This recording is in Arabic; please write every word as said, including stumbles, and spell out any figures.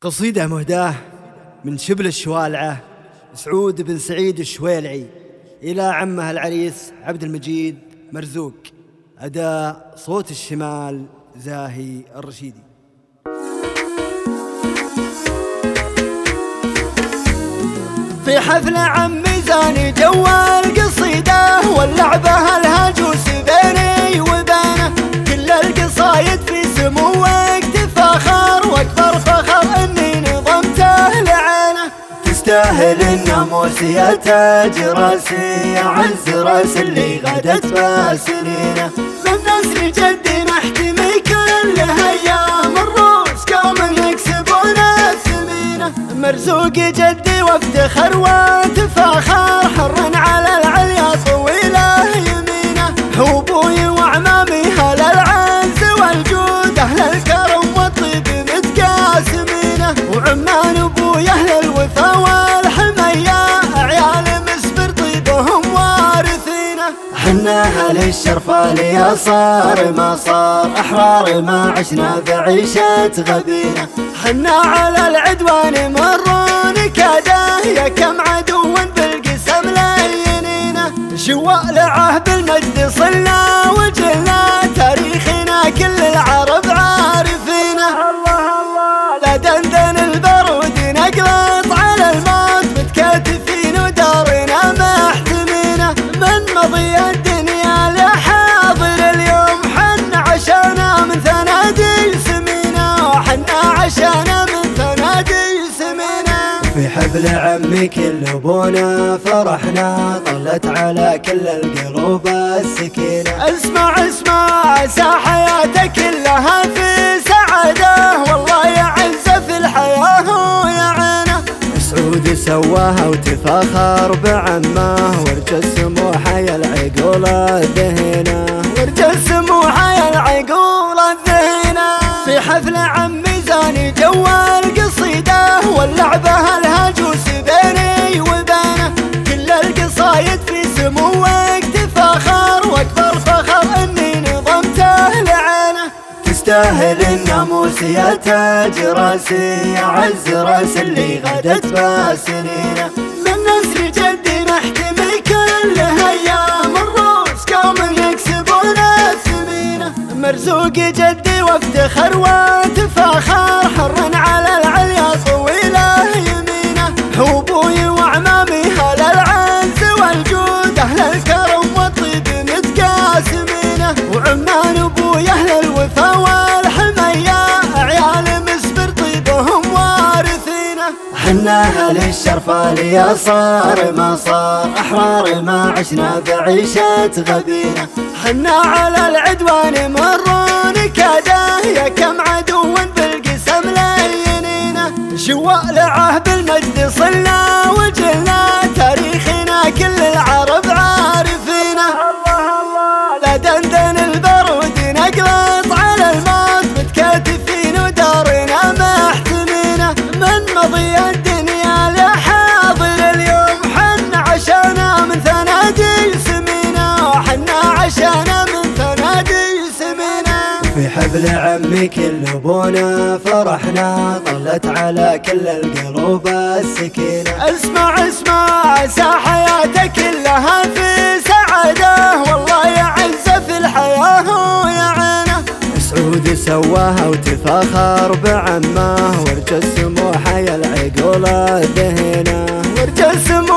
قصيدة مهداة من شبل الشوالعة سعود بن سعيد الشويلعي إلى عمه العريس عبد المجيد مرزوق. أداء صوت الشمال زاهي الرشيدي. في حفل عمي زاني جوا القصيدة واللعبة الهجوس بيني وبينه، كل القصايد في سموك تفاخر واكبر فخر اني نظمته لعينه. تستاهل الناموس يا تاج راسي يا عز راس اللي غدت بسنينه، من نسل جدي محتمي كل ايام الروس قوم يكسبون الثمينه. مرزوق جدي وافتخر وتفاخر حر على العليا طويله يمينه، هو ابوي وعمامي هل العز والجود اهل الكرم والطيب متقاسمينه، وعمان ابوي اهل الوفا والحميه عيال مسفر طيبهم وارثينه. حنا اهل الشرف يا صار ما صار احرار ما عشنا بعيشه غبينه، حنا على العدوان مرون كاده يا كم عدو بالقسم لينينه، شوالعه بالمجد صلنا وجهنا تاريخنا كل العرب عارفينه. الله الله لا دندن البارود نقلط على الموت متكاتفين ودارنا محتمينه، من مضي الدنيا لحاضر اليوم حنا عشانا من ثنادي سمينه، وحنا عشانا من ثنادي سمينه. في حفل عمي كل ابونا فرحنا طلت على كل القلوب السكينه. اسمع اسمع عسى حياتك كلها في سعاده والله يعز في الحياه ويا عينه. سعود سواها وتفاخر بعمه ورجى السموحه يا العقول الذهينه، ورجى السموحه يا العقول الذهينه. في حفل عمي زاني جوا القصيده واللعبه الهجوس بيني وبينه، كل القصايد في سموك تفاخر واكبر فخر اني نظمته لعينه. تستاهل الناموس يا تاج راسي يا عز راس اللي غدت بسنينه، من نسل جدي محتمي كل ايام الروس قوم يكسبون الثمينه. مرزوق جدي وافتخر وتفاخر حر على العليا طويله يمينه، هو ابوي وعمامي هل العز والجود اهل الكرم والطيب متقاسمينه، وعمان ابوي اهل الوفا والحميه عيال مسفر طيبهم وارثينه. حنا اهل الشرف يا صار ما صار احرار ما عشنا بعيشه غبينه، حنا على العدوان مرون كاده يا كم عدو بالقسم لينينه، شوالعه بالمجد صلنا وجهنا تاريخنا كل العرب عارفينه. الله الله لا دندن البارود نقلط على الموت متكاتفين ودارنا محتمينه، من مضي الدنيا لحاضر اليوم حنا عشانا من ثنادي سمينه، وحنا عشانا من ثنادي سمينه. في حفل عمي كل ابونا فرحنا طلت على كل القلوب السكينه. اسمع اسمع عسى حياتك كلها في سعاده والله يعز في الحياه ويا عينه. سعود سواها وتفاخر بعمه ورجى السموحه يا العقول الذهينه، ورجى السموحه